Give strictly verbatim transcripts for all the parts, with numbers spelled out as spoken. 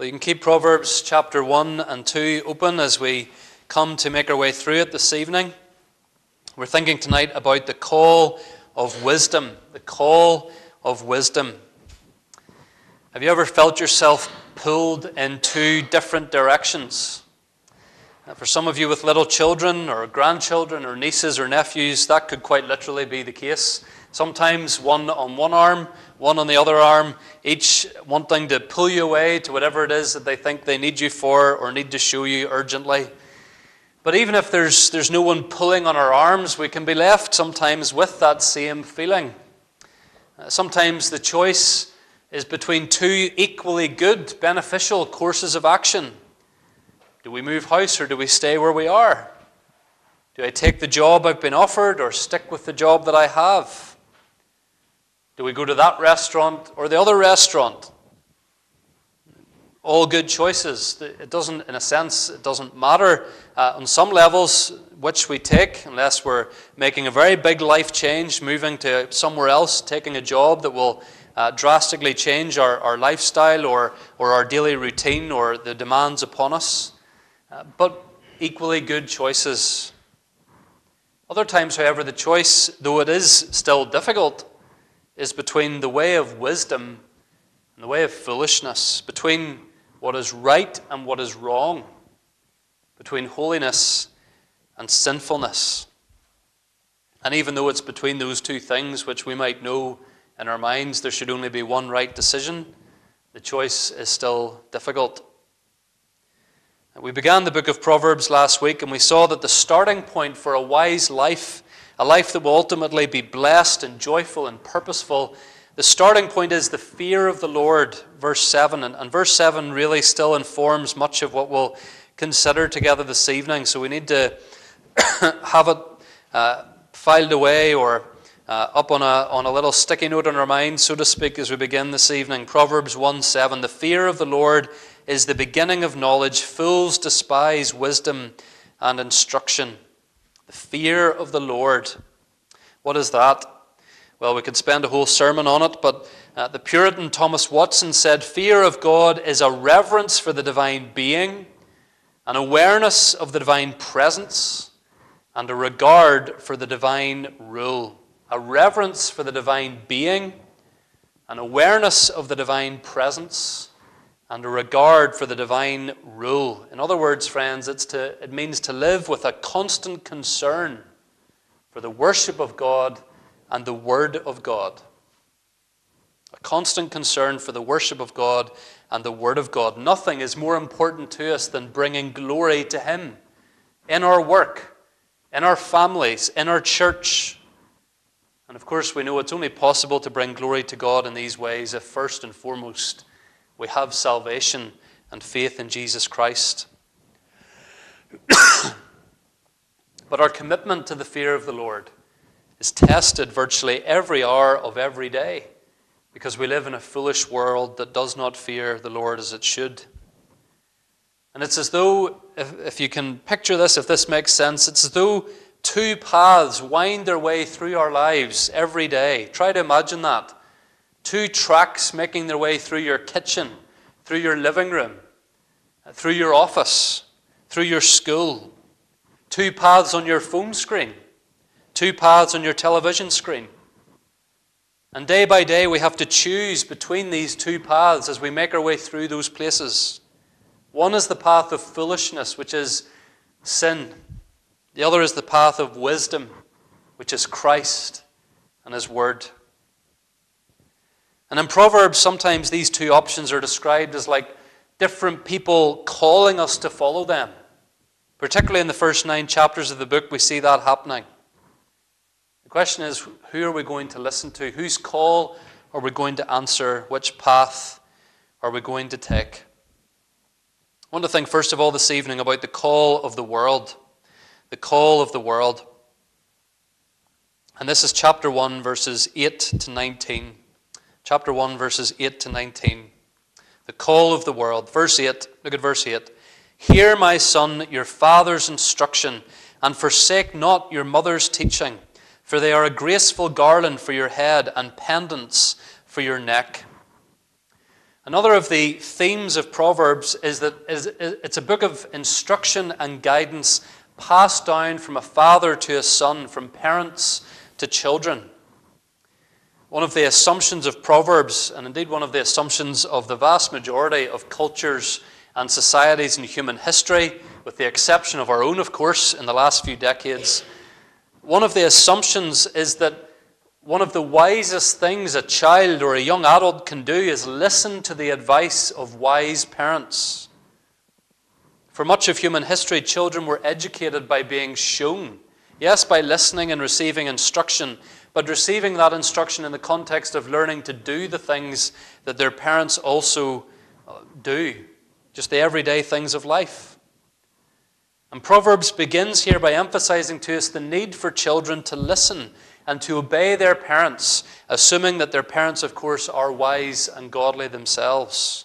Well, you can keep Proverbs chapter one and two open as we come to make our way through it this evening. We're thinking tonight about the call of wisdom. The call of wisdom. Have you ever felt yourself pulled in two different directions? Uh, for some of you with little children or grandchildren or nieces or nephews, that could quite literally be the case. Sometimes one on one arm, one on the other arm, each wanting to pull you away to whatever it is that they think they need you for or need to show you urgently. But even if there's, there's no one pulling on our arms, we can be left sometimes with that same feeling. Uh, sometimes the choice is between two equally good, beneficial courses of action. Do we move house or do we stay where we are? Do I take the job I've been offered or stick with the job that I have? Do we go to that restaurant or the other restaurant? All good choices. It doesn't, in a sense, it doesn't matter uh, on some levels which we take, unless we're making a very big life change, moving to somewhere else, taking a job that will uh, drastically change our, our lifestyle or, or our daily routine or the demands upon us. Uh, but equally good choices. Other times, however, the choice, though it is still difficult, is between the way of wisdom and the way of foolishness, between what is right and what is wrong, between holiness and sinfulness. And even though it's between those two things, which we might know in our minds there should only be one right decision, the choice is still difficult. We began the book of Proverbs last week, and we saw that the starting point for a wise life, a life that will ultimately be blessed and joyful and purposeful, the starting point is the fear of the Lord, verse seven. And, and verse seven really still informs much of what we'll consider together this evening. So we need to have it uh, filed away or uh, up on a, on a little sticky note on our mind, so to speak, as we begin this evening. Proverbs one seven, the fear of the Lord is the beginning of knowledge. Fools despise wisdom and instruction. The fear of the Lord. What is that? Well, we could spend a whole sermon on it, but uh, the Puritan Thomas Watson said, fear of God is a reverence for the divine being, an awareness of the divine presence, and a regard for the divine rule. A reverence for the divine being, an awareness of the divine presence, and a regard for the divine rule. In other words, friends, it's to, it means to live with a constant concern for the worship of God and the Word of God. A constant concern for the worship of God and the Word of God. Nothing is more important to us than bringing glory to Him in our work, in our families, in our church. And of course, we know it's only possible to bring glory to God in these ways if first and foremost we have salvation and faith in Jesus Christ. But our commitment to the fear of the Lord is tested virtually every hour of every day because we live in a foolish world that does not fear the Lord as it should. And it's as though, if, if you can picture this, if this makes sense, it's as though two paths wind their way through our lives every day. Try to imagine that. Two tracks making their way through your kitchen, through your living room, through your office, through your school. Two paths on your phone screen. Two paths on your television screen. And day by day we have to choose between these two paths as we make our way through those places. One is the path of foolishness, which is sin. The other is the path of wisdom, which is Christ and His Word. And in Proverbs, sometimes these two options are described as like different people calling us to follow them. Particularly in the first nine chapters of the book, we see that happening. The question is, who are we going to listen to? Whose call are we going to answer? Which path are we going to take? I want to think first of all this evening about the call of the world. The call of the world. And this is chapter one, verses eight to nineteen. Chapter one, verses eight to nineteen. The call of the world. Verse eight, look at verse eight. Hear, my son, your father's instruction, and forsake not your mother's teaching, for they are a graceful garland for your head and pendants for your neck. Another of the themes of Proverbs is that it's a book of instruction and guidance passed down from a father to a son, from parents to children. One of the assumptions of Proverbs, and indeed one of the assumptions of the vast majority of cultures and societies in human history, with the exception of our own, of course, in the last few decades, one of the assumptions is that one of the wisest things a child or a young adult can do is listen to the advice of wise parents. For much of human history, children were educated by being shown. Yes, by listening and receiving instruction, but receiving that instruction in the context of learning to do the things that their parents also do, just the everyday things of life. And Proverbs begins here by emphasizing to us the need for children to listen and to obey their parents, assuming that their parents, of course, are wise and godly themselves.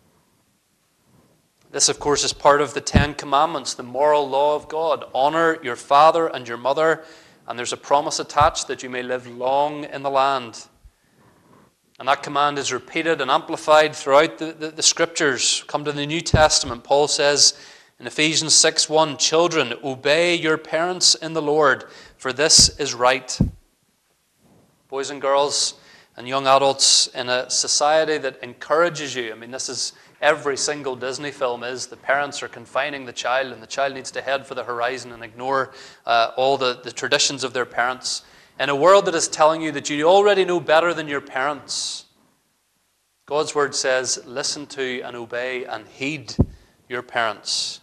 This, of course, is part of the Ten Commandments, the moral law of God. Honor your father and your mother, and there's a promise attached that you may live long in the land. And that command is repeated and amplified throughout the, the, the Scriptures. Come to the New Testament, Paul says in Ephesians six one, "Children, obey your parents in the Lord, for this is right." Boys and girls and young adults in a society that encourages you. I mean, this is every single Disney film is. The parents are confining the child, and the child needs to head for the horizon and ignore uh, all the, the traditions of their parents. In a world that is telling you that you already know better than your parents, God's word says, listen to and obey and heed your parents.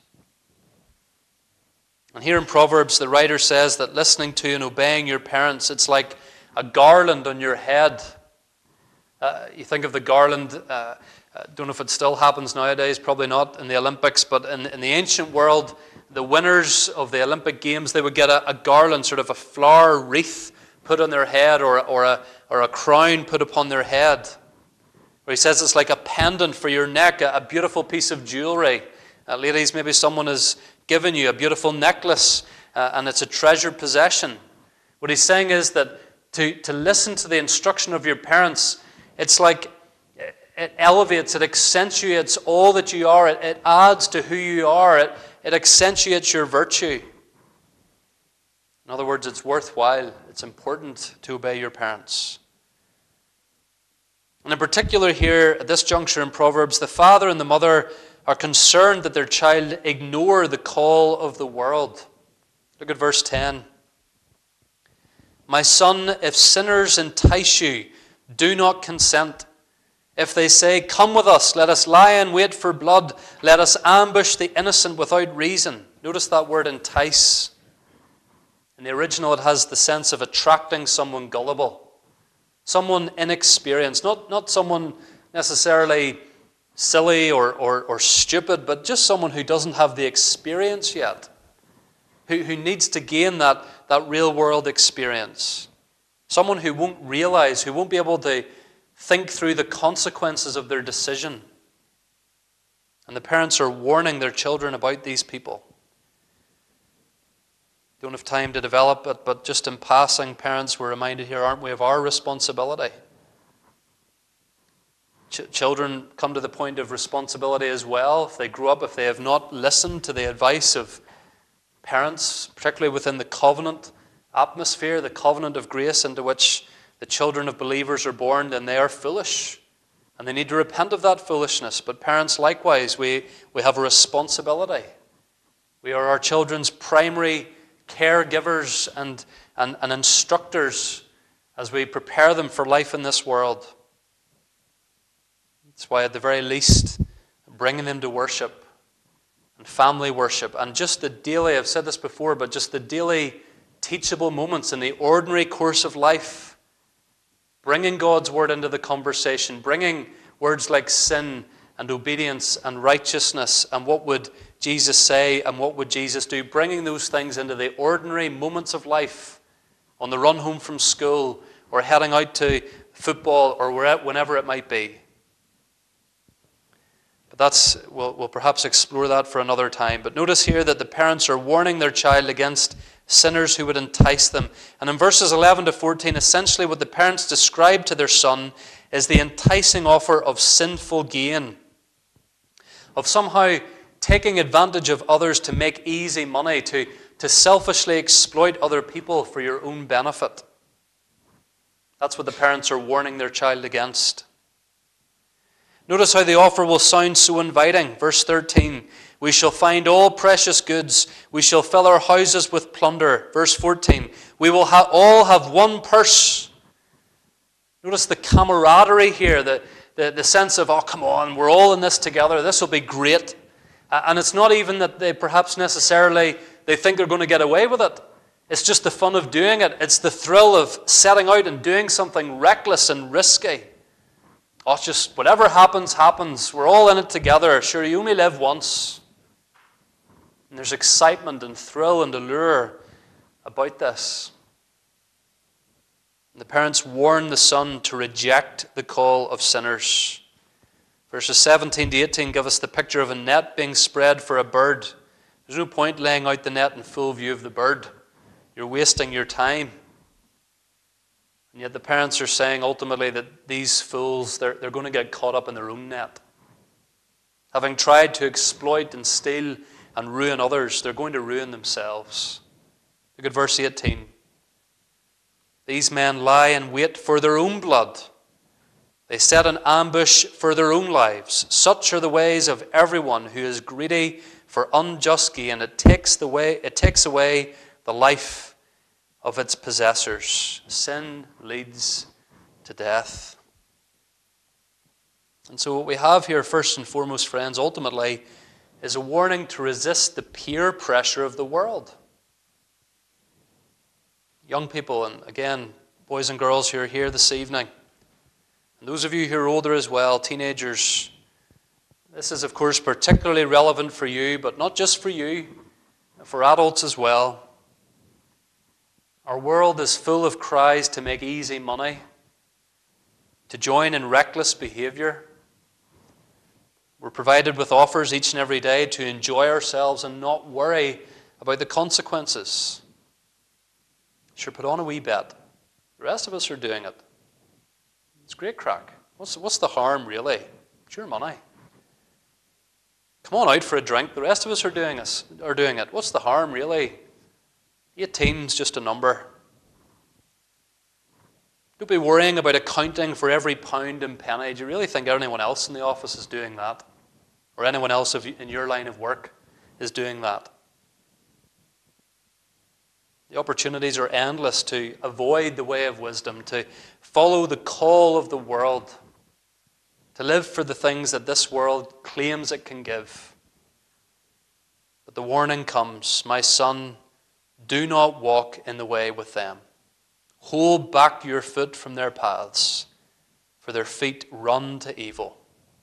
And here in Proverbs, the writer says that listening to and obeying your parents, it's like a garland on your head. Uh, you think of the garland, uh, I don't know if it still happens nowadays, probably not in the Olympics, but in, in the ancient world, the winners of the Olympic Games, they would get a, a garland, sort of a flower wreath put on their head, or, or, a, or a crown put upon their head. Where he says it's like a pendant for your neck, a, a beautiful piece of jewelry. Uh, ladies, maybe someone has given you a beautiful necklace, uh, and it's a treasured possession. What he's saying is that to, to listen to the instruction of your parents, it's like it elevates, it accentuates all that you are. It, it adds to who you are. It, it accentuates your virtue. In other words, it's worthwhile. It's important to obey your parents. And in particular here, at this juncture in Proverbs, the father and the mother are concerned that their child ignore the call of the world. Look at verse ten. "My son, if sinners entice you, do not consent. If they say, 'Come with us, let us lie in wait for blood, let us ambush the innocent without reason.'" Notice that word entice. In the original, it has the sense of attracting someone gullible, someone inexperienced, not, not someone necessarily silly or, or, or stupid, but just someone who doesn't have the experience yet, who, who needs to gain that, that real-world experience. Someone who won't realize, who won't be able to think through the consequences of their decision. And the parents are warning their children about these people. Don't have time to develop it, but just in passing, parents, we're reminded here, aren't we, of our responsibility. Ch- children come to the point of responsibility as well. If they grow up, if they have not listened to the advice of parents, particularly within the covenant atmosphere, the covenant of grace into which the children of believers are born, then they are foolish. And they need to repent of that foolishness. But parents, likewise, we, we have a responsibility. We are our children's primary caregivers and, and, and instructors as we prepare them for life in this world. That's why, at the very least, bringing them to worship and family worship and just the daily, I've said this before, but just the daily teachable moments in the ordinary course of life, bringing God's word into the conversation, bringing words like sin and obedience and righteousness and what would Jesus say and what would Jesus do, bringing those things into the ordinary moments of life, on the run home from school or heading out to football or whenever it might be. But that's, we'll, we'll perhaps explore that for another time. But notice here that the parents are warning their child against sinners who would entice them. And in verses eleven to fourteen, essentially what the parents describe to their son is the enticing offer of sinful gain, of somehow taking advantage of others to make easy money, to, to selfishly exploit other people for your own benefit. That's what the parents are warning their child against. Notice how the offer will sound so inviting. Verse thirteen, we shall find all precious goods. We shall fill our houses with plunder. Verse fourteen, we will ha- all have one purse. Notice the camaraderie here, the, the, the sense of, oh, come on, we're all in this together. This will be great. Uh, and it's not even that they perhaps necessarily, they think they're going to get away with it. It's just the fun of doing it. It's the thrill of setting out and doing something reckless and risky. Oh, it's just whatever happens, happens. We're all in it together. Sure, you only live once. And there's excitement and thrill and allure about this. And the parents warn the son to reject the call of sinners. Verses seventeen to eighteen give us the picture of a net being spread for a bird. There's no point laying out the net in full view of the bird. You're wasting your time. And yet the parents are saying ultimately that these fools, they're, they're going to get caught up in their own net. Having tried to exploit and steal and ruin others, they're going to ruin themselves. Look at verse eighteen. These men lie in wait for their own blood. They set an ambush for their own lives. Such are the ways of everyone who is greedy for unjust gain. It takes the way, it takes away the life of its possessors. Sin leads to death. And so what we have here, first and foremost, friends, ultimately, is a warning to resist the peer pressure of the world. Young people, and again, boys and girls who are here this evening, and those of you who are older as well, teenagers, this is, of course, particularly relevant for you, but not just for you, for adults as well. Our world is full of cries to make easy money, to join in reckless behavior. We're provided with offers each and every day to enjoy ourselves and not worry about the consequences. Sure, put on a wee bet. The rest of us are doing it. It's great crack. What's, what's the harm, really? It's your money. Come on out for a drink. The rest of us are doing, us, are doing it. What's the harm, really? eighteen's just a number. Don't be worrying about accounting for every pound and penny. Do you really think anyone else in the office is doing that? Or anyone else in your line of work is doing that? The opportunities are endless to avoid the way of wisdom, to follow the call of the world, to live for the things that this world claims it can give. But the warning comes, my son, do not walk in the way with them. Hold back your foot from their paths, for their feet run to evil.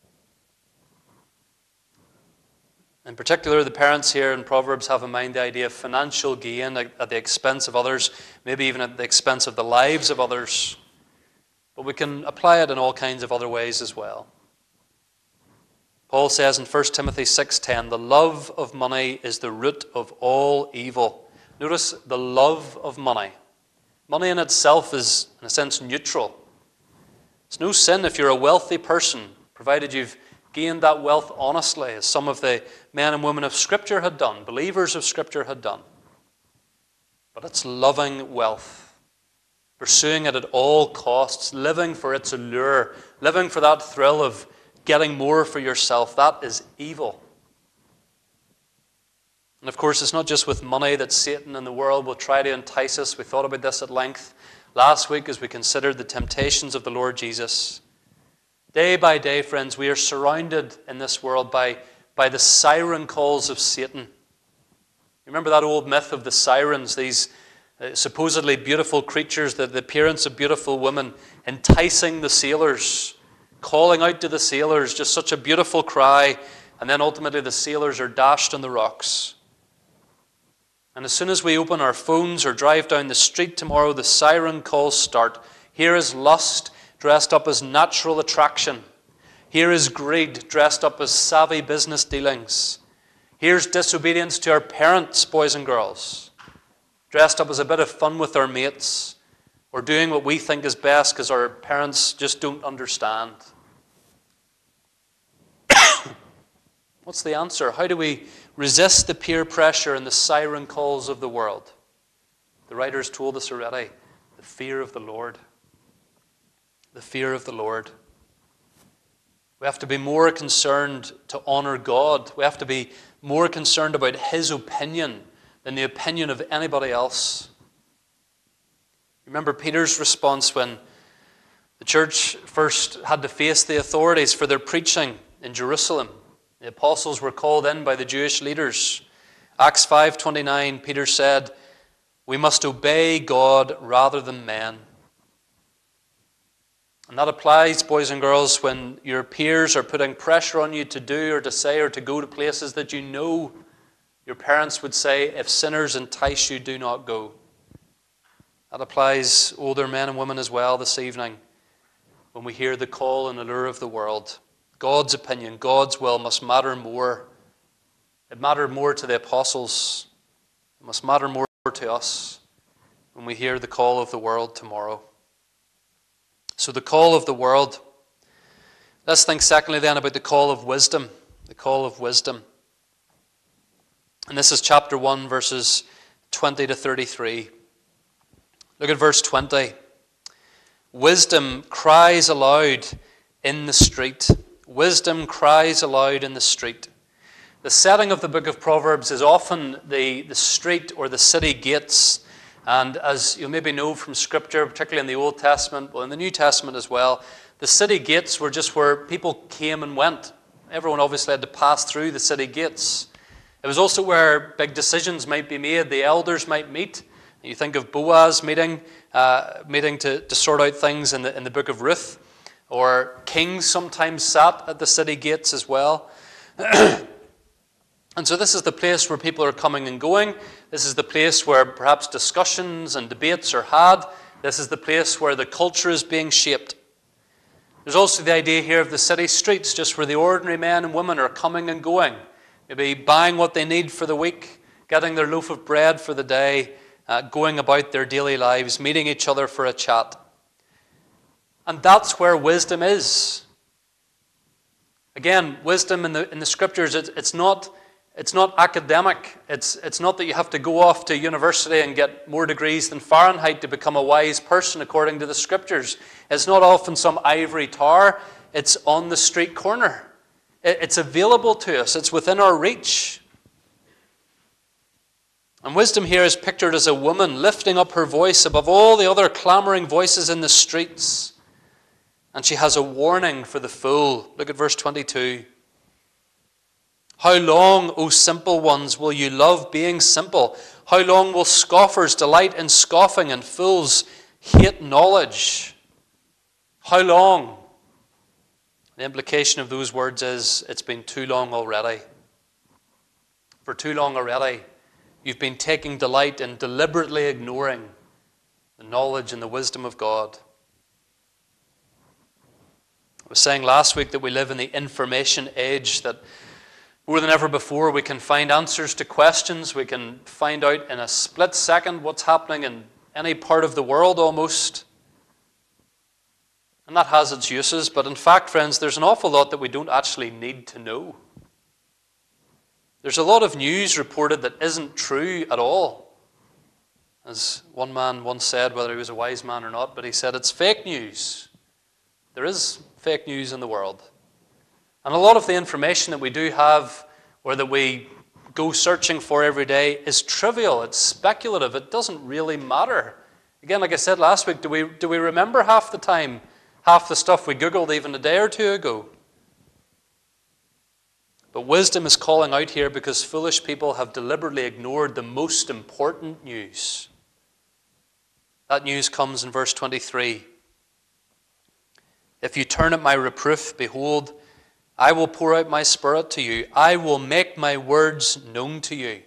In particular, the parents here in Proverbs have in mind the idea of financial gain at the expense of others, maybe even at the expense of the lives of others. But we can apply it in all kinds of other ways as well. Paul says in First Timothy six ten, the love of money is the root of all evil. Notice the love of money. Money in itself is, in a sense, neutral. It's no sin if you're a wealthy person, provided you've gained that wealth honestly, as some of the men and women of Scripture had done, believers of Scripture had done. But it's loving wealth, pursuing it at all costs, living for its allure, living for that thrill of getting more for yourself. That is evil. And of course, it's not just with money that Satan and the world will try to entice us. We thought about this at length last week as we considered the temptations of the Lord Jesus. Day by day, friends, we are surrounded in this world by, by the siren calls of Satan. Remember that old myth of the sirens, these uh, supposedly beautiful creatures, the, the appearance of beautiful women, enticing the sailors, calling out to the sailors, just such a beautiful cry, and then ultimately the sailors are dashed on the rocks. And as soon as we open our phones or drive down the street tomorrow, the siren calls start. Here is lust, dressed up as natural attraction. Here is greed, dressed up as savvy business dealings. Here's disobedience to our parents, boys and girls, dressed up as a bit of fun with our mates. or doing what we think is best because our parents just don't understand. What's the answer? How do we resist the peer pressure and the siren calls of the world? The writers told us already, the fear of the Lord. The fear of the Lord. We have to be more concerned to honor God. We have to be more concerned about His opinion than the opinion of anybody else. Remember Peter's response when the church first had to face the authorities for their preaching in Jerusalem. The apostles were called in by the Jewish leaders. Acts five twenty-nine, Peter said, "We must obey God rather than men." And that applies, boys and girls, when your peers are putting pressure on you to do or to say or to go to places that you know your parents would say, "If sinners entice you, do not go." That applies, older men and women as well, this evening, when we hear the call and allure of the world. God's opinion, God's will must matter more. It mattered more to the apostles. It must matter more to us when we hear the call of the world tomorrow. So the call of the world. Let's think secondly then about the call of wisdom. The call of wisdom. And this is chapter one, verses twenty to thirty-three. Look at verse twenty. Wisdom cries aloud in the street. Wisdom cries aloud in the street. The setting of the book of Proverbs is often the, the street or the city gates. And as you maybe know from Scripture, particularly in the Old Testament, well in the New Testament as well, the city gates were just where people came and went. Everyone obviously had to pass through the city gates. It was also where big decisions might be made. The elders might meet. You think of Boaz meeting, uh, meeting to, to sort out things in the, in the book of Ruth. Or kings sometimes sat at the city gates as well. And so this is the place where people are coming and going. This is the place where perhaps discussions and debates are had. This is the place where the culture is being shaped. There's also the idea here of the city streets, just where the ordinary men and women are coming and going. Maybe buying what they need for the week, getting their loaf of bread for the day, uh, going about their daily lives, meeting each other for a chat. And that's where wisdom is. Again, wisdom in the in the Scriptures, it, it's not it's not academic. It's it's not that you have to go off to university and get more degrees than Fahrenheit to become a wise person according to the Scriptures. It's not often some ivory tower. It's on the street corner. It, it's available to us. It's within our reach. And wisdom here is pictured as a woman lifting up her voice above all the other clamoring voices in the streets. And she has a warning for the fool. Look at verse twenty-two. How long, O simple ones, will you love being simple? How long will scoffers delight in scoffing and fools hate knowledge? How long? The implication of those words is it's been too long already. For too long already, you've been taking delight in deliberately ignoring the knowledge and the wisdom of God. I was saying last week that we live in the information age, that more than ever before we can find answers to questions. We can find out in a split second what's happening in any part of the world almost. And that has its uses, but in fact, friends, there's an awful lot that we don't actually need to know. There's a lot of news reported that isn't true at all. As one man once said, whether he was a wise man or not, but he said it's fake news. There is fake news in the world. And a lot of the information that we do have, or that we go searching for every day, is trivial. It's speculative. It doesn't really matter. Again, like I said last week, do we, do we remember half the time, half the stuff we Googled even a day or two ago? But wisdom is calling out here because foolish people have deliberately ignored the most important news. That news comes in verse twenty-three. If you turn at my reproof, behold, I will pour out my spirit to you. I will make my words known to you.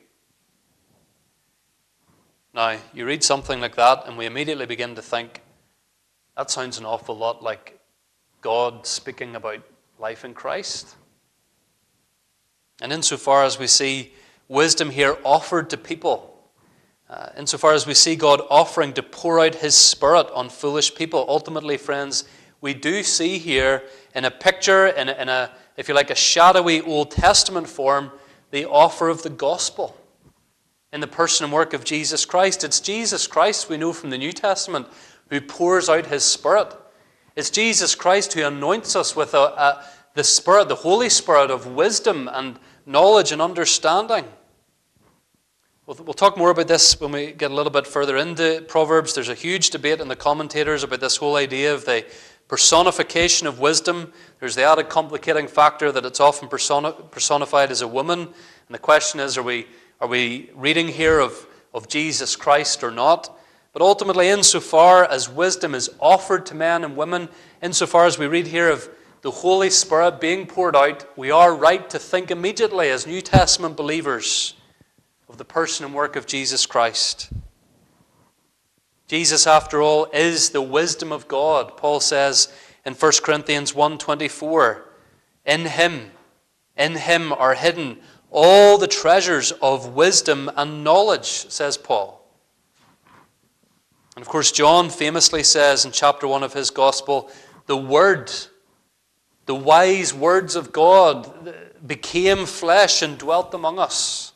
Now, you read something like that and we immediately begin to think, that sounds an awful lot like God speaking about life in Christ. And insofar as we see wisdom here offered to people, Uh, insofar as we see God offering to pour out his Spirit on foolish people, ultimately, friends, we do see here in a picture, in a, in a, if you like, a shadowy Old Testament form, the offer of the gospel in the person and work of Jesus Christ. It's Jesus Christ, we know from the New Testament, who pours out his Spirit. It's Jesus Christ who anoints us with a, a, the Spirit, the Holy Spirit of wisdom and knowledge and understanding. We'll, we'll talk more about this when we get a little bit further into Proverbs. There's a huge debate in the commentators about this whole idea of the personification of wisdom. There's the added complicating factor that it's often persona, personified as a woman. And the question is, are we, are we reading here of, of Jesus Christ or not? But ultimately, insofar as wisdom is offered to men and women, insofar as we read here of the Holy Spirit being poured out, we are right to think immediately as New Testament believers of the person and work of Jesus Christ. Jesus, after all, is the wisdom of God. Paul says in First Corinthians one twenty-four, in him, in him are hidden all the treasures of wisdom and knowledge, says Paul. And of course, John famously says in chapter one of his gospel, the Word, the wise words of God became flesh and dwelt among us.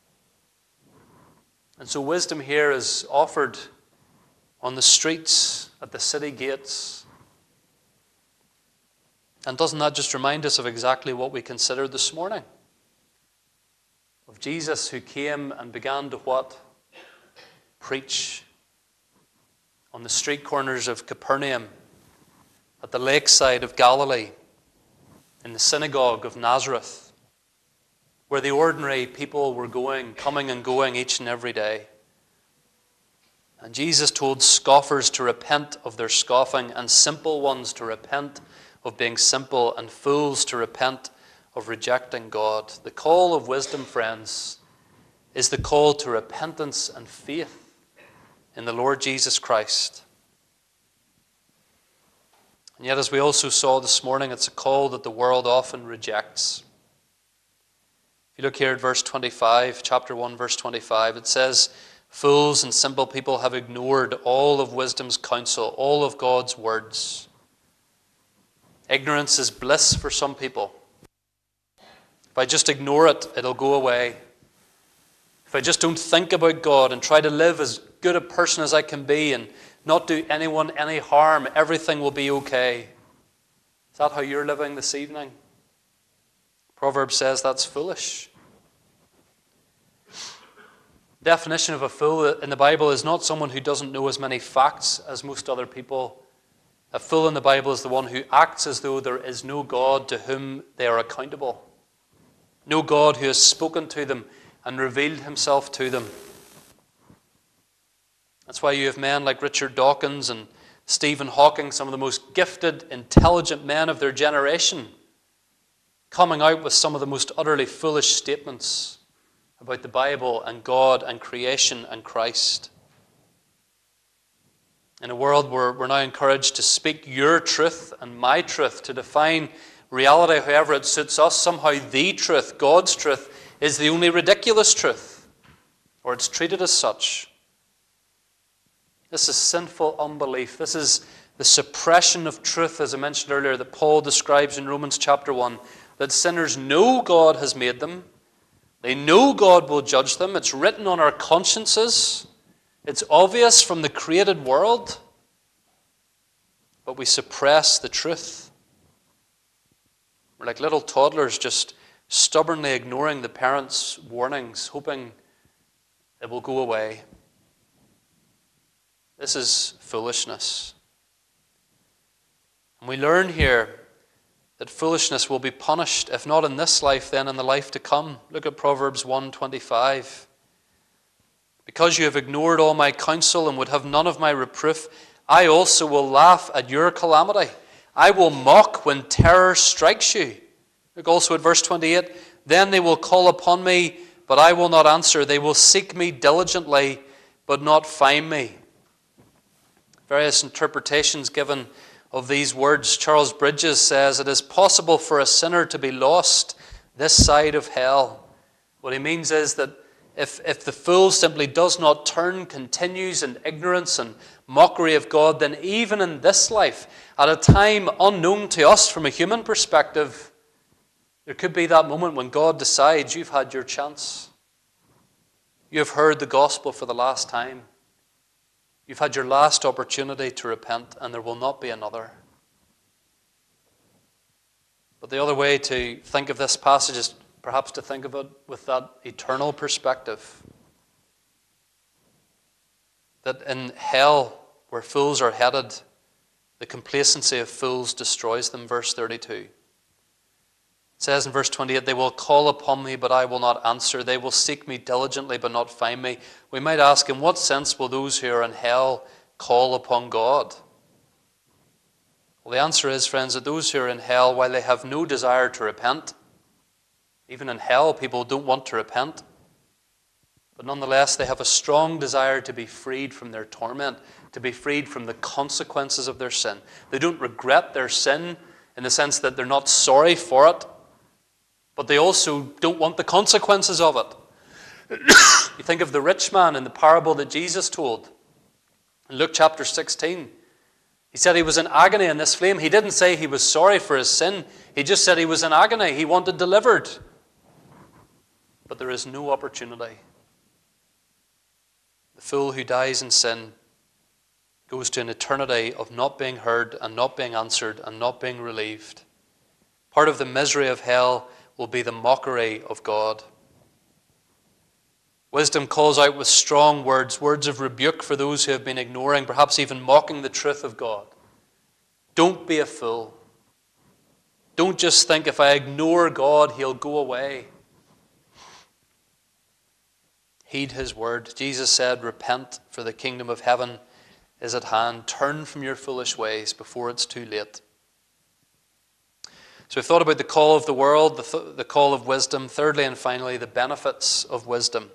And so wisdom here is offered on the streets, at the city gates. And doesn't that just remind us of exactly what we considered this morning? Of Jesus who came and began to what? Preach on the street corners of Capernaum, at the lakeside of Galilee, in the synagogue of Nazareth, where the ordinary people were going, coming and going each and every day. And Jesus told scoffers to repent of their scoffing, and simple ones to repent of being simple, and fools to repent of rejecting God. The call of wisdom, friends, is the call to repentance and faith in the Lord Jesus Christ. And yet, as we also saw this morning, it's a call that the world often rejects. If you look here at verse twenty-five, chapter one, verse twenty-five, it says, fools and simple people have ignored all of wisdom's counsel, all of God's words. Ignorance is bliss for some people. If I just ignore it, it'll go away. If I just don't think about God and try to live as good a person as I can be and not do anyone any harm, everything will be okay. Is that how you're living this evening? Proverbs says that's foolish. The definition of a fool in the Bible is not someone who doesn't know as many facts as most other people. A fool in the Bible is the one who acts as though there is no God to whom they are accountable. No God who has spoken to them and revealed himself to them. That's why you have men like Richard Dawkins and Stephen Hawking, some of the most gifted, intelligent men of their generation, coming out with some of the most utterly foolish statements about the Bible and God and creation and Christ. In a world where we're now encouraged to speak your truth and my truth, to define reality however it suits us, somehow the truth, God's truth, is the only ridiculous truth, or it's treated as such. This is sinful unbelief. This is the suppression of truth, as I mentioned earlier, that Paul describes in Romans chapter one, that sinners know God has made them. They know God will judge them. It's written on our consciences. It's obvious from the created world. But we suppress the truth. We're like little toddlers just stubbornly ignoring the parents' warnings, hoping it will go away. This is foolishness. And we learn here that foolishness will be punished, if not in this life, then in the life to come. Look at Proverbs one twenty-five. Because you have ignored all my counsel and would have none of my reproof, I also will laugh at your calamity. I will mock when terror strikes you. Look also at verse twenty-eight. Then they will call upon me, but I will not answer. They will seek me diligently, but not find me. Various interpretations given of these words. Charles Bridges says, it is possible for a sinner to be lost this side of hell. What he means is that if, if the fool simply does not turn, continues in ignorance and mockery of God, then even in this life, at a time unknown to us from a human perspective, there could be that moment when God decides you've had your chance. You have heard the gospel for the last time. You've had your last opportunity to repent, and there will not be another. But the other way to think of this passage is perhaps to think of it with that eternal perspective. That in hell, where fools are headed, the complacency of fools destroys them, verse thirty-two. It says in verse twenty-eight, they will call upon me, but I will not answer. They will seek me diligently, but not find me. We might ask, in what sense will those who are in hell call upon God? Well, the answer is, friends, that those who are in hell, while they have no desire to repent, even in hell, people don't want to repent, but nonetheless, they have a strong desire to be freed from their torment, to be freed from the consequences of their sin. They don't regret their sin in the sense that they're not sorry for it, but they also don't want the consequences of it. You think of the rich man in the parable that Jesus told in Luke chapter sixteen. He said he was in agony in this flame. He didn't say he was sorry for his sin. He just said he was in agony. He wanted delivered. But there is no opportunity. The fool who dies in sin goes to an eternity of not being heard and not being answered and not being relieved. Part of the misery of hell will be the mockery of God. Wisdom calls out with strong words, words of rebuke for those who have been ignoring, perhaps even mocking the truth of God. Don't be a fool. Don't just think if I ignore God, he'll go away. Heed his word. Jesus said, repent, for the kingdom of heaven is at hand. Turn from your foolish ways before it's too late. So we've thought about the call of the world, the, th- the call of wisdom. Thirdly and finally, the benefits of wisdom.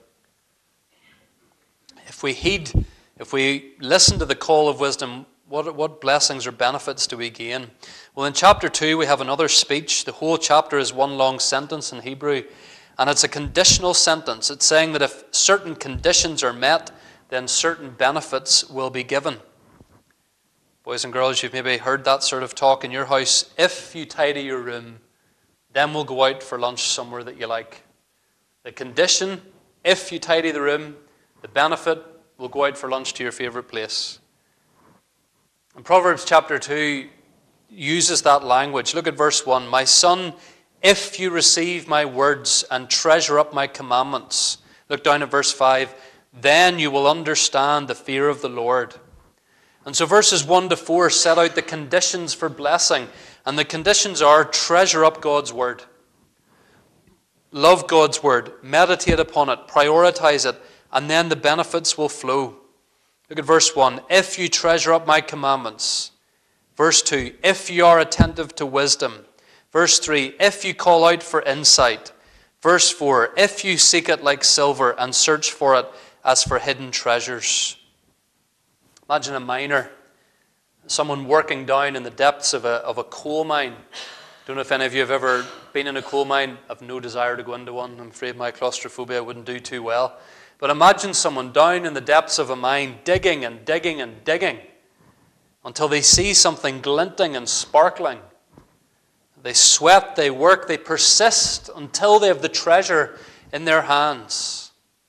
If we heed, if we listen to the call of wisdom, what, what blessings or benefits do we gain? Well, in chapter two, we have another speech. The whole chapter is one long sentence in Hebrew, and it's a conditional sentence. It's saying that if certain conditions are met, then certain benefits will be given. Boys and girls, you've maybe heard that sort of talk in your house. If you tidy your room, then we'll go out for lunch somewhere that you like. The condition, if you tidy the room, the benefit, we'll go out for lunch to your favorite place. And Proverbs chapter two uses that language. Look at verse one. My son, if you receive my words and treasure up my commandments. Look down at verse five. Then you will understand the fear of the Lord. And so verses one to four set out the conditions for blessing. And the conditions are treasure up God's word. Love God's word. Meditate upon it. Prioritize it. And then the benefits will flow. Look at verse one. If you treasure up my commandments. Verse two. If you are attentive to wisdom. Verse three. If you call out for insight. Verse four. If you seek it like silver and search for it as for hidden treasures. Imagine a miner, someone working down in the depths of a, of a coal mine. Don't know if any of you have ever been in a coal mine. I have no desire to go into one. I'm afraid my claustrophobia wouldn't do too well. But imagine someone down in the depths of a mine, digging and digging and digging until they see something glinting and sparkling. They sweat, they work, they persist until they have the treasure in their hands.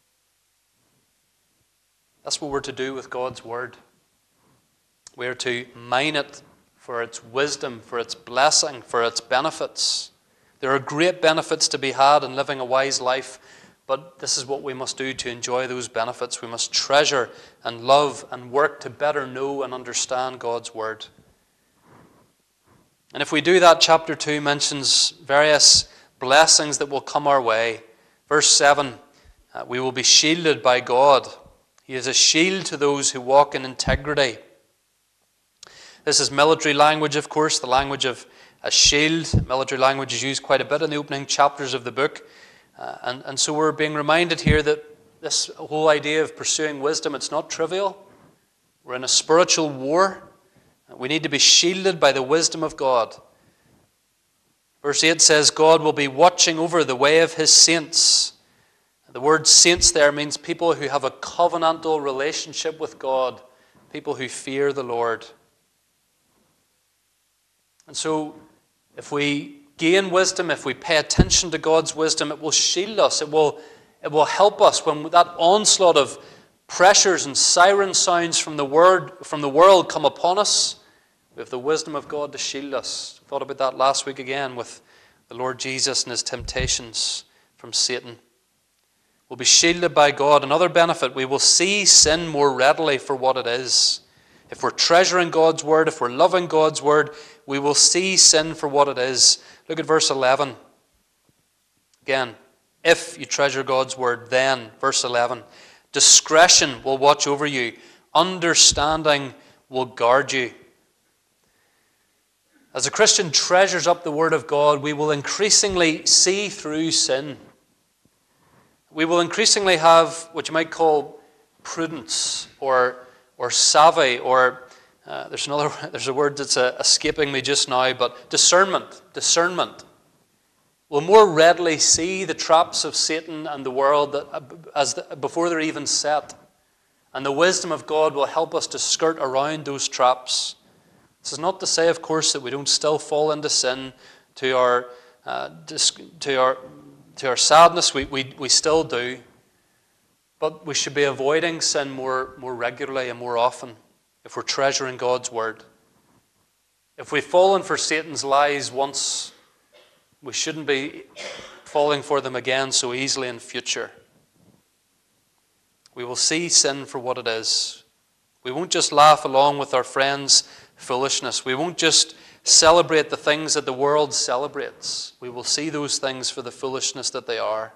That's what we're to do with God's word. We're to mine it for its wisdom, for its blessing, for its benefits. There are great benefits to be had in living a wise life, but this is what we must do to enjoy those benefits. We must treasure and love and work to better know and understand God's word. And if we do that, chapter two mentions various blessings that will come our way. Verse seven, uh, we will be shielded by God. He is a shield to those who walk in integrity. This is military language, of course, the language of a shield. Military language is used quite a bit in the opening chapters of the book. Uh, and, and so we're being reminded here that this whole idea of pursuing wisdom, it's not trivial. We're in a spiritual war. We need to be shielded by the wisdom of God. Verse eight says, God will be watching over the way of his saints. The word saints there means people who have a covenantal relationship with God, people who fear the Lord. And so, if we gain wisdom, if we pay attention to God's wisdom, it will shield us. It will, it will help us when that onslaught of pressures and siren sounds from the word, from the world come upon us. We have the wisdom of God to shield us. I thought about that last week again with the Lord Jesus and his temptations from Satan. We'll be shielded by God. Another benefit, we will see sin more readily for what it is. If we're treasuring God's word, if we're loving God's word, we will see sin for what it is. Look at verse eleven. Again, if you treasure God's word, then, verse eleven, discretion will watch over you. Understanding will guard you. As a Christian treasures up the word of God, we will increasingly see through sin. We will increasingly have what you might call prudence or, or savvy, or uh, there's another there's a word that's uh, escaping me just now, but discernment. Discernment. We'll more readily see the traps of Satan and the world that, as the, before they're even set. And the wisdom of God will help us to skirt around those traps. This is not to say, of course, that we don't still fall into sin to our uh, to our to our sadness. We, we we still do, but we should be avoiding sin more more regularly and more often if we're treasuring God's word. If we've fallen for Satan's lies once, we shouldn't be falling for them again so easily in future. We will see sin for what it is. We won't just laugh along with our friends' foolishness. We won't just celebrate the things that the world celebrates. We will see those things for the foolishness that they are.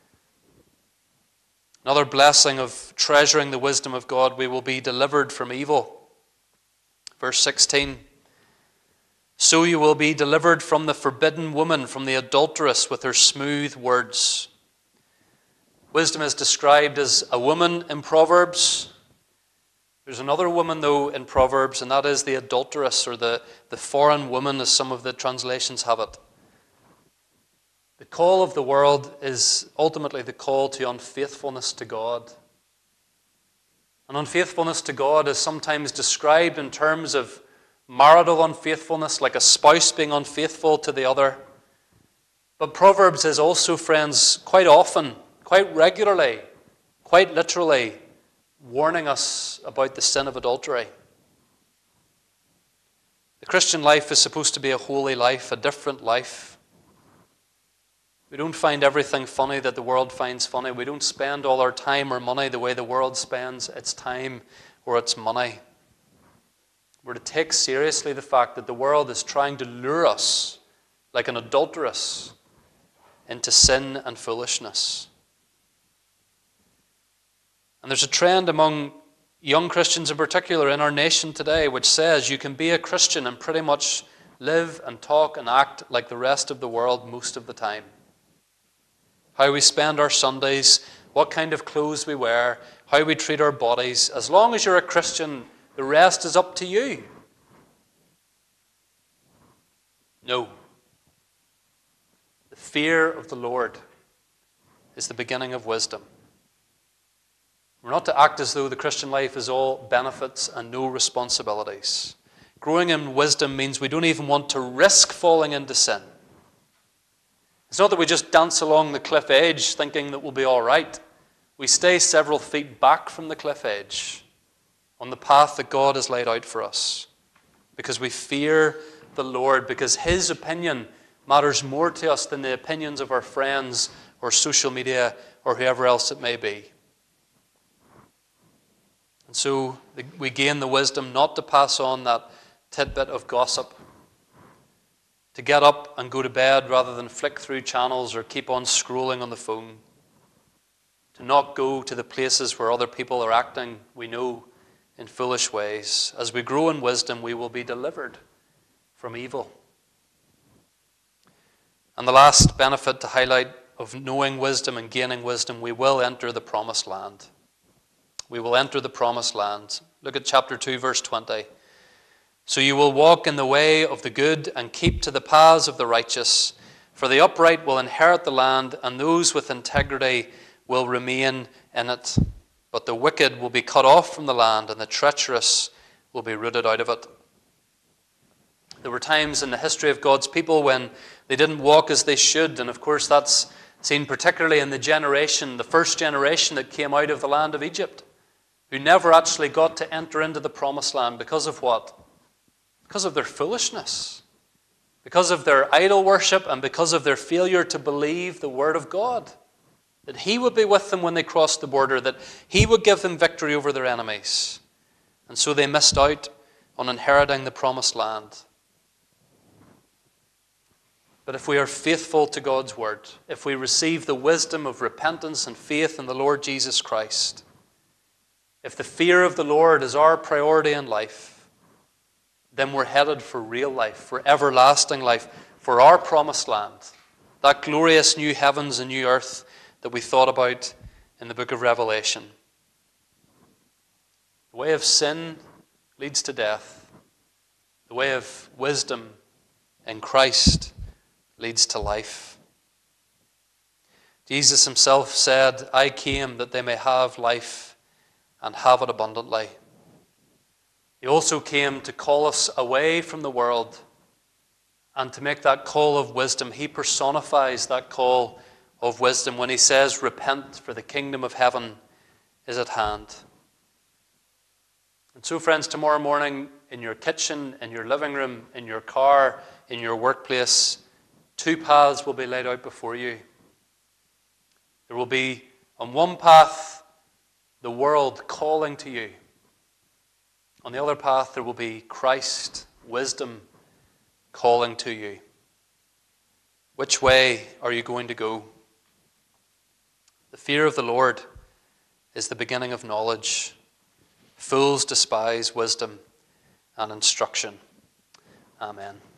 Another blessing of treasuring the wisdom of God, we will be delivered from evil. Verse sixteen. So you will be delivered from the forbidden woman, from the adulteress with her smooth words. Wisdom is described as a woman in Proverbs. There's another woman, though, in Proverbs, and that is the adulteress, or the, the foreign woman, as some of the translations have it. The call of the world is ultimately the call to unfaithfulness to God. And unfaithfulness to God is sometimes described in terms of marital unfaithfulness, like a spouse being unfaithful to the other. But Proverbs is also, friends, quite often, quite regularly, quite literally, warning us about the sin of adultery. The Christian life is supposed to be a holy life, a different life. We don't find everything funny that the world finds funny. We don't spend all our time or money the way the world spends its time or its money. We're to take seriously the fact that the world is trying to lure us, like an adulteress, into sin and foolishness. And there's a trend among young Christians in particular in our nation today which says you can be a Christian and pretty much live and talk and act like the rest of the world most of the time. How we spend our Sundays, what kind of clothes we wear, how we treat our bodies. As long as you're a Christian, the rest is up to you. No. The fear of the Lord is the beginning of wisdom. We're not to act as though the Christian life is all benefits and no responsibilities. Growing in wisdom means we don't even want to risk falling into sin. It's not that we just dance along the cliff edge thinking that we'll be all right. We stay several feet back from the cliff edge on the path that God has laid out for us because we fear the Lord, because his opinion matters more to us than the opinions of our friends or social media or whoever else it may be. And so we gain the wisdom not to pass on that tidbit of gossip, to get up and go to bed rather than flick through channels or keep on scrolling on the phone, to not go to the places where other people are acting, we know, in foolish ways. As we grow in wisdom, we will be delivered from evil. And the last benefit to highlight of knowing wisdom and gaining wisdom, we will enter the promised land. We will enter the promised land. Look at chapter two, verse twenty. So you will walk in the way of the good and keep to the paths of the righteous, for the upright will inherit the land, and those with integrity will remain in it, but the wicked will be cut off from the land, and the treacherous will be rooted out of it. There were times in the history of God's people when they didn't walk as they should, and of course that's seen particularly in the generation, the first generation that came out of the land of Egypt, who never actually got to enter into the promised land because of what? Because of their foolishness, because of their idol worship, and because of their failure to believe the word of God, that he would be with them when they crossed the border, that he would give them victory over their enemies. And so they missed out on inheriting the promised land. But if we are faithful to God's word, if we receive the wisdom of repentance and faith in the Lord Jesus Christ, if the fear of the Lord is our priority in life, then we're headed for real life, for everlasting life, for our promised land, that glorious new heavens and new earth that we thought about in the book of Revelation. The way of sin leads to death. The way of wisdom in Christ leads to life. Jesus himself said, I came that they may have life and have it abundantly. He also came to call us away from the world and to make that call of wisdom. He personifies that call of wisdom when he says, repent, for the kingdom of heaven is at hand. And so, friends, tomorrow morning in your kitchen, in your living room, in your car, in your workplace, two paths will be laid out before you. There will be, on one path, the world calling to you. On the other path, there will be Christ, wisdom, calling to you. Which way are you going to go? The fear of the Lord is the beginning of knowledge. Fools despise wisdom and instruction. Amen.